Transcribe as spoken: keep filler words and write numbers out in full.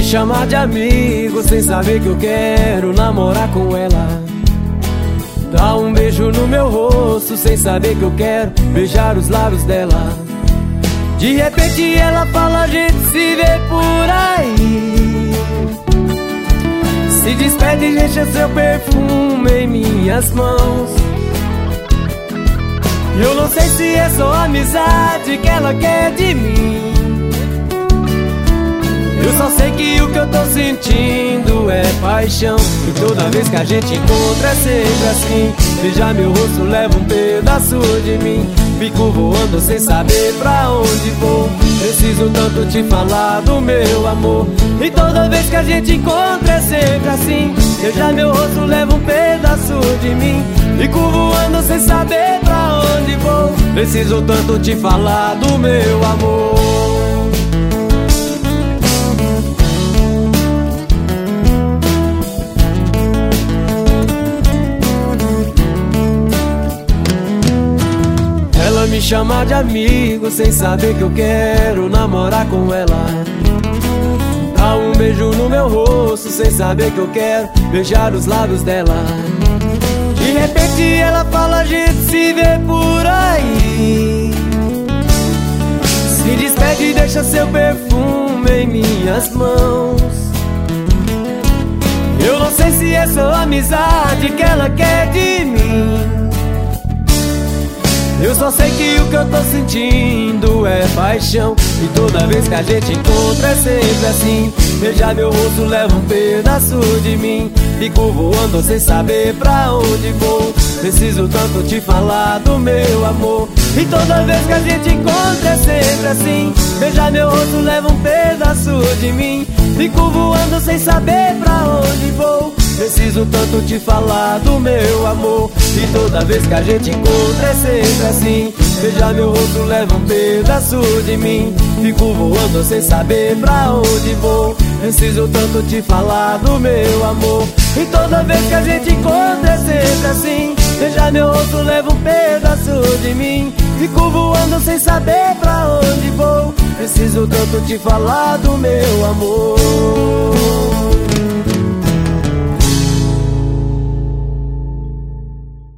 chamar de amigo sem saber que eu quero namorar com ela. Dá um beijo no meu rosto sem saber que eu quero beijar os lábios dela. De repente ela fala, a gente se vê por aí. Se despede e deixa seu perfume em minhas mãos. Eu não sei se é só amizade que ela quer de mim. Eu só sei que o que eu tô sentindo é paixão. E toda vez que a gente encontra é sempre assim. Beijar meu rosto leva um pedaço de mim. Fico voando sem saber pra onde vou. Preciso tanto te falar do meu amor. E toda vez que a gente encontra é sempre assim. Beijar meu rosto leva um pedaço de mim. Fico voando sem saber pra onde vou. Preciso tanto te falar do meu amor. Ela me chama de amigo sem saber que eu quero namorar com ela. Dá um beijo no meu rosto sem saber que eu quero beijar os lábios dela. De repente ela fala, a gente se vê por aí. Se despede e deixa seu perfume em minhas mãos. Eu não sei se é só amizade que ela quer de mim. Eu só sei que o que eu tô sentindo é paixão. E toda vez que a gente encontra é sempre assim. Beijar meu rosto leva um pedaço de mim. Fico voando sem saber pra onde vou. Preciso tanto te falar do meu amor. E toda vez que a gente encontra é sempre assim. Beijar meu rosto leva um pedaço de mim. Fico voando sem saber pra onde vou. Preciso tanto te falar do meu amor. E toda vez que a gente encontra é sempre assim. Beijar meu rosto leva um pedaço de mim. Fico voando sem saber pra onde vou. Preciso tanto te falar do meu amor. E toda vez que a gente encontra é sempre assim. Beijar meu rosto leva um pedaço de mim. Fico voando sem saber pra onde vou. Preciso tanto te falar do meu amor.